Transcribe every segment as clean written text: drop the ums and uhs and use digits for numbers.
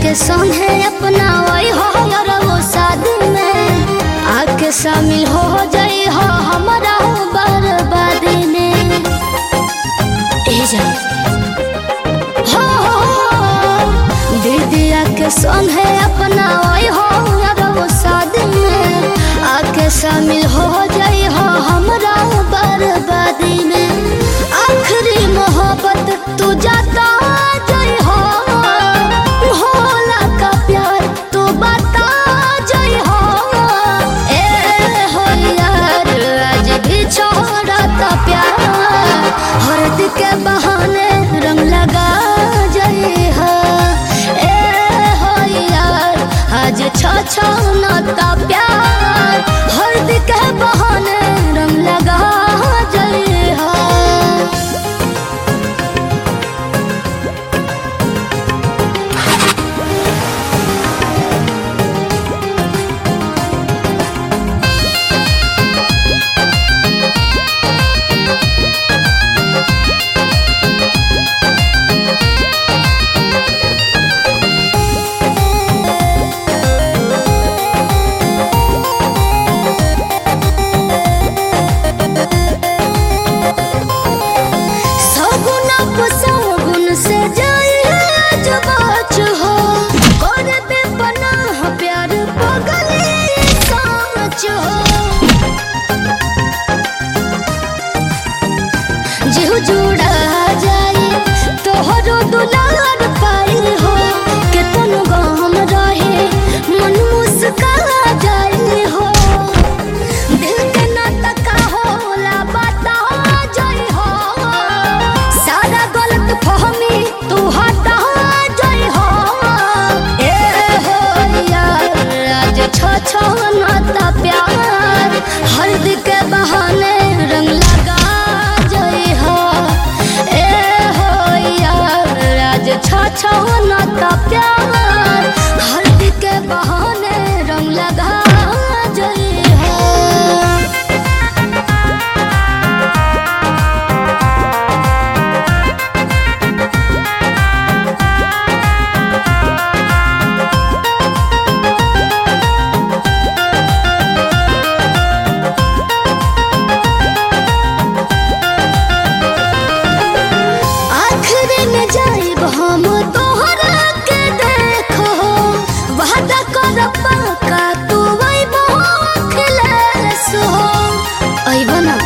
के संगे अपना वही हो यार वो शादी में आके शामिल हो जाई हो हमारा बर्बादी में। ए जा हो दीदिया के संगे अपना वही हो यार वो शादी में आके शामिल हो जाई हो हमारा बर्बादी में। आखिरी मोहब्बत तू जाता जाई हो भोला का प्यार तू बता जाई हो। ए हो यार आज भी छोड़ता प्यार हर्द के बहाने रंग लगा जाई हो। ए हो यार आज छछनता प्यार हर्द के बहाने रंग लगा जाई हो। जुड़ा जाए तोहरो दुलार पाई हो केतन गम रहे मन मुस्का जाए हो। दिल के नाता का होला बता जाए हो सारा गलत फहमी तू हटा जाए हो। ए हो यार आज छछनता प्यार हर्द के बहाने रंग लगा छछनता प्यार हर्द के बहाने रंग लगा जाई हो। आखिरी में जाइब हम तोहरा के देखो वादा कर पक्का तू अइबो अखिलेश हो। अइबो ना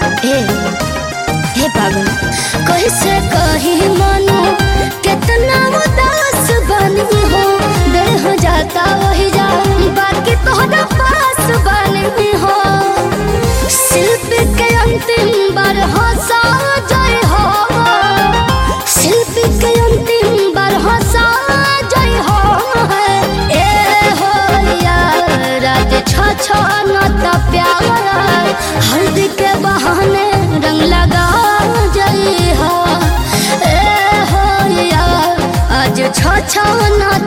हे पागल कैसे कही मनो कितना उदास बनी हो। देह जाता वही जा बाकी तोहरा पास बनी हो। शिल्पी के अंतिम बार हंसा जाए हो शिल्पी के अंतिम बार हंसा जाए हो। ए हो यार आज छछनता प्यार हर्द के बहाने रंग लगा जाए हो। ए हो यार आज छछनता